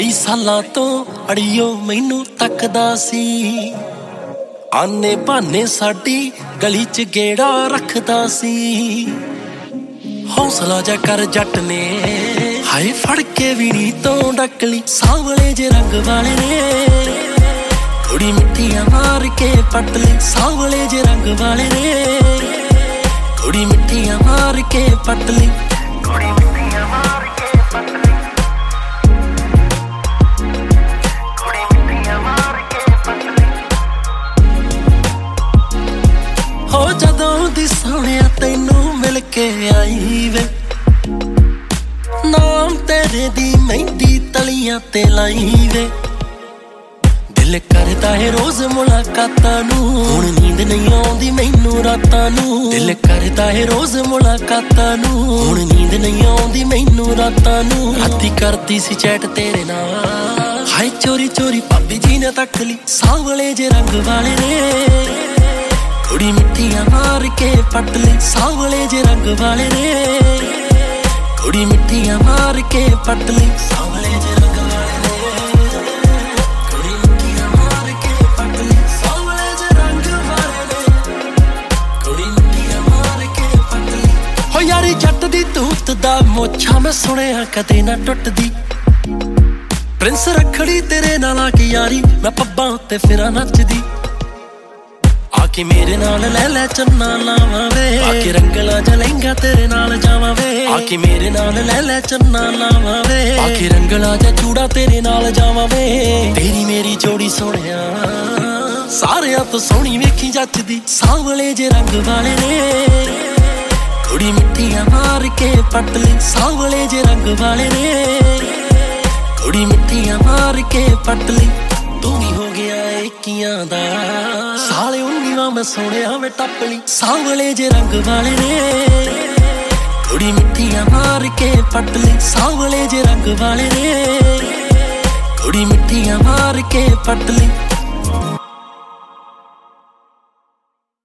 कई सालां तो अड़ियो मैनू तकदा सी आने बहाने साडी गली च गेड़ा रखदा सी हौसला जा कर जट ने हाय फड़ के भी नी तो डकली सांवले जे रंग वाले ने थोड़ी मिट्टियां मार के पटली सांवले जे रंग वाले ने थोड़ी मिट्टियां मार के पटली हो जदों दी सोहणिया तैनू मिल के आई वे नाम तेरे दी मेहंदी तलियां ते लाई वे दिल करदा है रोज मुलाकातां नू हुण नींद नहीं आउंदी मैनू रातां नू दिल करदा है रोज मुलाकातां नू हुण नींद नहीं आउंदी मैनू रातां नू राती करदी सी चैट तेरे नाल हाय चोरी चोरी भाभी जी ने तक ली सांवले जे रंग वाले ने थोड़ी मिट्टियां मार के पटली सांवले जे रंग वाले ने थोड़ी मिट्टियां मार के पटली सांवले जे रंग वाले ने थोड़ी मिट्टियां मार के पटली सांवले जे रंग वाले ने थोड़ी मिट्टियां मार के पटली हो यारी जट दी तूत दा मोछा मैं सुनिया कदे ना टुटदी प्रिंस रखड़ी तेरे नाल आके यारी मैं पब्बां उत्ते फिरां नचदी आके मेरे नाल ले ले चन्ना लावां वे आके रंगला जा लहंगा तेरे नाल जावां वे आके मेरे नाल ले ले चन्ना लावां वे आके रंगला जा चूड़ा तेरे नाल जावां वे तेरी मेरी जोड़ी सोहणिया सारियां तो सोहणी वेखी जचदी सांवले जे रंग वाले ने थोड़ी मिट्टियां मार के पटली सांवले जे रंग वाले ने थोड़ी मिट्टियां मार के पटली तू भी हो गया इक्कियां दा साले 19वां मैं सोहणिया वे टपली सांवले जे रंग वाले ने थोड़ी मिट्टियां मार के पटली सांवले जे रंग वाले ने थोड़ी मिट्टियां मार के पटली